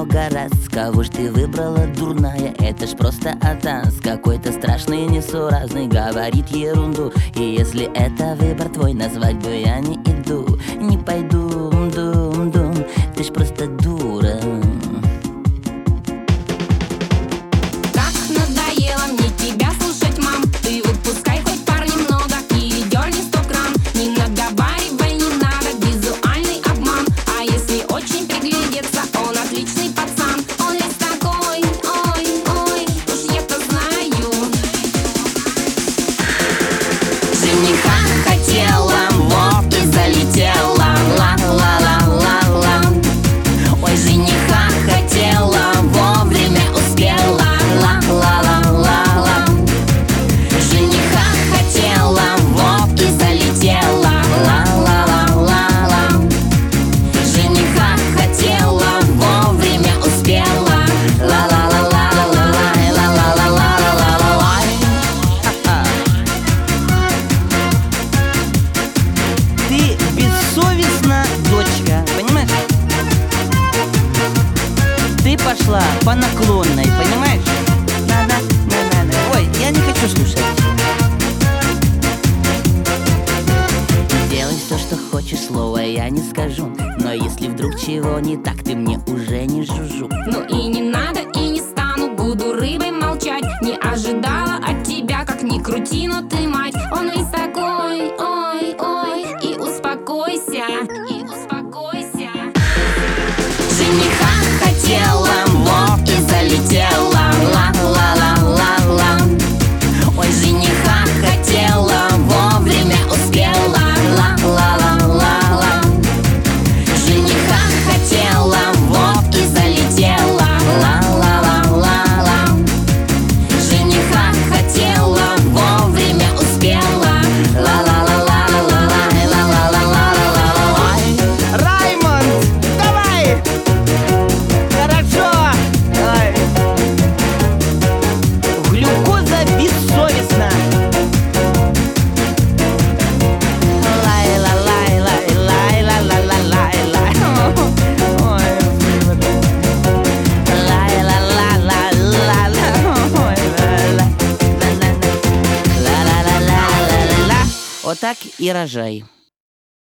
много раз. Кого ж ты выбрала, дурная? Это ж просто атас какой-то страшный, несуразный, говорит ерунду. И если это выбор твой, на свадьбу я не иду, не пойду, дум-дум. Ты ж просто дура. Так надоело мне тебя слушать, мам. Ты выпускай хоть пар немного или дерни 100 грамм. Не наговаривай, не надо, визуальный обман. А если очень приглядеться, он отличный пацан. Он весь такой, ой, уж я-то знаю. Жениха хотела, вот и залетела. Ла-ла-ла-ла-ла. Ой, жениха хотела, вовремя успела. Ла-ла-ла-ла-ла. Жениха хотела, вот и залетела. Ла-ла-ла-ла-ла. Жениха хотела, вовремя успела. Ла-ла-ла-ла-ла-ла. Ты бессовестна, дочка, понимаешь? Ты пошла по наклонной, понимаешь? На-на. Ой, я не хочу слушать. Делай все, что хочешь, слова я не скажу. Но если вдруг чего не так, ты мне уже не жужжу. Ну и не надо, и не стану, буду рыбой молчать. Не ожидала от тебя, как ни крути, но ты мать. Он весь такой, ой, и успокойся, Жениха хотела, вот и залетела. Ла-ла-ла-ла-ла. Ой, жениха хотела, вовремя успела. Ла-ла-ла-ла-ла. Жениха хотела, вот и залетела. Ла-ла-ла-ла-ла. Жениха хотела, вовремя успела. Ла-ла-ла-ла-ла-ла. Раймонд, давай! Хорошо! Давай. Глюкоза бессовестна. Лай-ла-лай-лай-лай-ла-ла-лай-лай. Ой, лай-ла-ла-ла-ла-ла. Ой, ла-ла-ла-ла-ла-ла. Вот так и рожай.